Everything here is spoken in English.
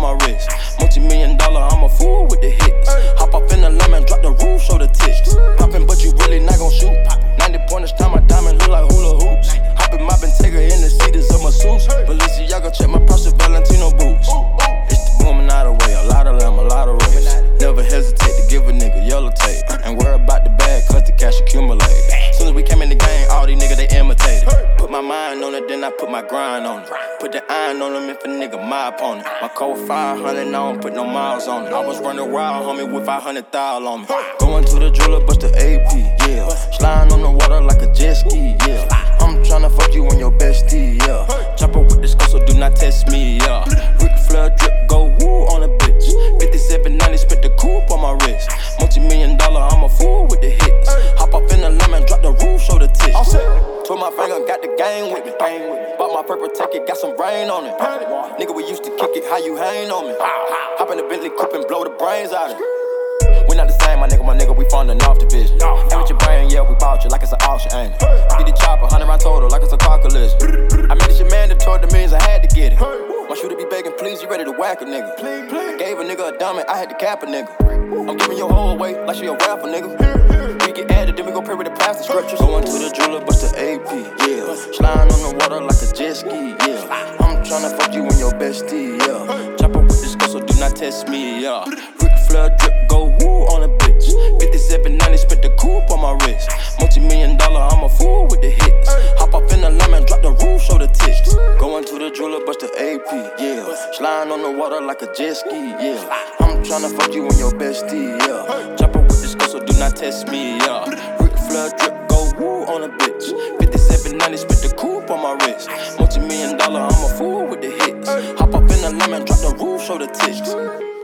my wrist. Multi-million-dollar, I'm a fool with the hits. Hop off in the lemon, drop the roof, show the tits. Poppin', but you really not gon' shoot. 90 pointers, time my diamond look like hula hoops. Hoppin', moppin', take her in the seats of my suits. Balenciaga, check my purse with Valentino boots. It's the booming out of way, a lot of them, a lot of race. Never hesitate to give a nigga yellow tape. Ain't worry about the bag, cause the cash accumulate. Soon as we came in the game, all these niggas, they imitated. Put my mind on it, then I put my grind on it. Put the iron on them if a nigga my opponent. My code 500, I don't put no miles on it. I was running wild, homie, with 500,000 on me. Going to the jeweler, bust the AP, yeah. Sliding on the water like a jet ski, yeah. I'm tryna fuck you on your bestie, yeah. Chopper with this skull, so do not test me, yeah. Ric Flair drip, go woo on a bitch. 5790, spit the coupe on my wrist. Multi-million-dollar, I'm a fool with the hits. Hop off in the lemon, drop the roof, show the tits. Twirl my finger, got the gang with me. Bought my purple ticket, got some rain on it. Nigga, we used to kick it, how you hang on me? Hop in the Bentley coupe and blow the brains out of it. We not the same, my nigga, we funding off the vision. Ain't with your brain, yeah, we bought you like it's an auction, ain't it? Get the chopper, 100 round total, like it's a car collision. I made this shit mandatory, the millions, I had to get it. My shooter be begging, please, you ready to whack a nigga? I gave a nigga a diamond, I had to cap a nigga. I'm giving your whole away like she a rapper, nigga. We get added, then we gon' pray with the plastic scriptures. Going to the jeweler, bust the AP, yeah. Sliding on the water like a jet ski, yeah. I'm tryna fuck you on your bestie, yeah. Chopper with this girl, so do not test me, yeah. Ric Flair drip, go woo on a bitch. 5790, spit the coupe on my wrist. Multi-million-dollar, I'm a fool with the hits. Hop off in the lemon, drop the roof, show the tits. Going to the jeweler, bust the AP, yeah. Sliding on the water like a jet ski, yeah. I'm tryna fuck you on your bestie, yeah. Chopper with this girl, so do not test me, yeah. Ric Flair drip, go woo on a bitch. 5790, spit the coupe on my wrist. Multi-million-dollar, I'm a fool with the hits. Hop off in the lemon, drop the roof, show the tits.